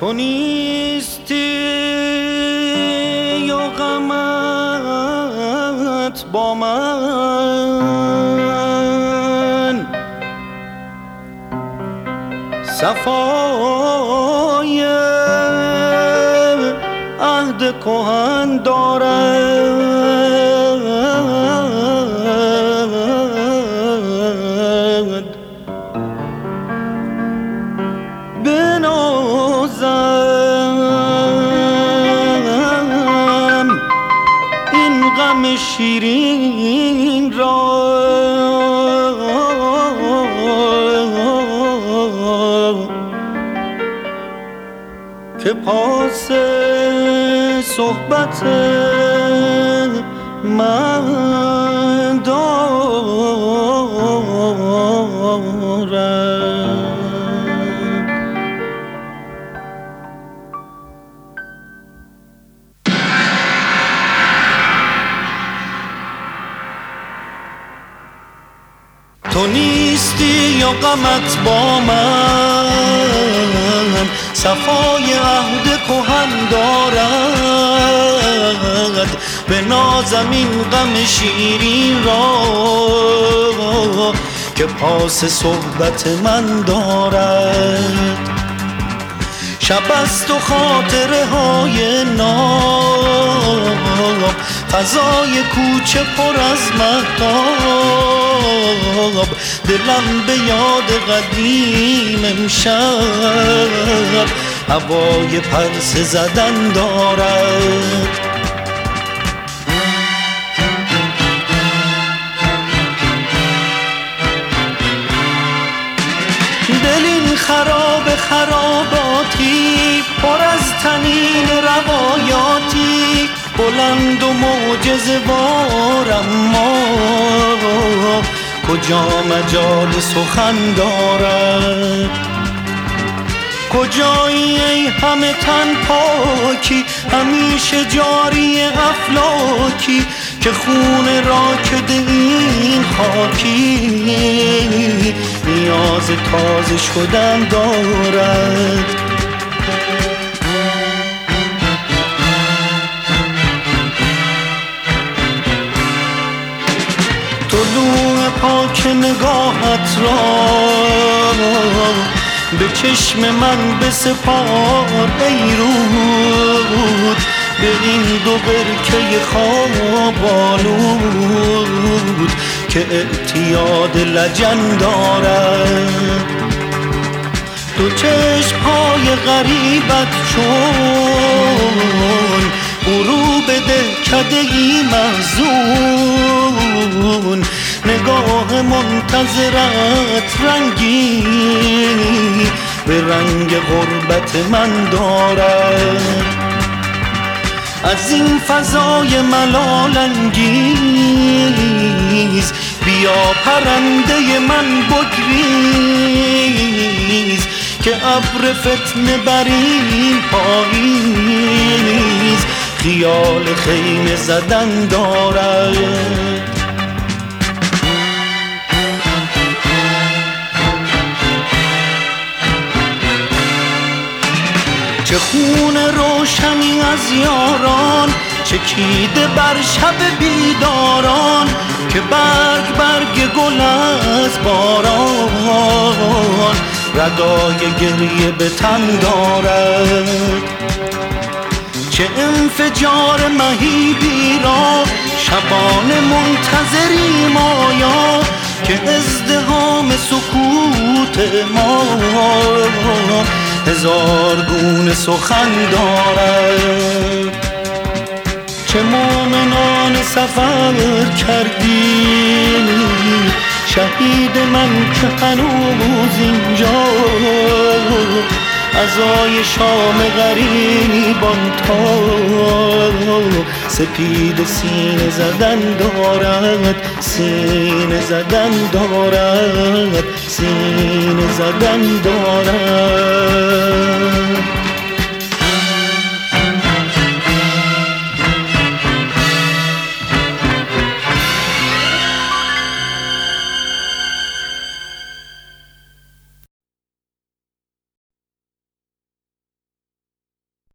تو نیستی و غمت با من صفای عهد کهن دارد بنازم این غم شیرین را که پاس صحبت من دارد. تو نیستی یا غمت با من صفای عهد کهن دارد بنازم این غم شیرین را که پاس صحبت من دارد. شب است و خاطره های ناب فضای کوچه پر از مهتاب دلم به یاد قدیم امشب هوای پرسه زدن دارد. دل این خراب خراباتی پر از طنین روایاتی بلند و معجزه‌وار اما کجا مجال سخن دارد. کجایی ای همه تن پاکی همیشه جاری افلاکی که خون راکد این خاکی نیاز تازه شدن دارد. طلوع پاک نگاهت را به چشم من بسپار ای رود به این دو برکه خواب آلود که اعتیاد لجن دارد. دو چشم‌های غریبت چون برو بده کده‌ای محزون نگاه منتظرت رنگی به رنگ غربت من دارد. از این فضای ملال انگیز بیا پرنده من بگریز که ابر فتنه بر این پاییز خیال خیمه زدن دارد. چه خون روشنی از یاران چکیده بر شب بیداران که برگ برگ گل از باران ردای گریه به تن دارد. چه انفجار مهیبی را شبانه منتظریم آیا که ازدحام سکوت ما هزار گونه سخن دارد. چه مومنان سفر کردی شهید من که هنوز اینجا عزای شام غریبان تا سپید سینه زدن دارد سینه زدن دارد سینه زدن دارد.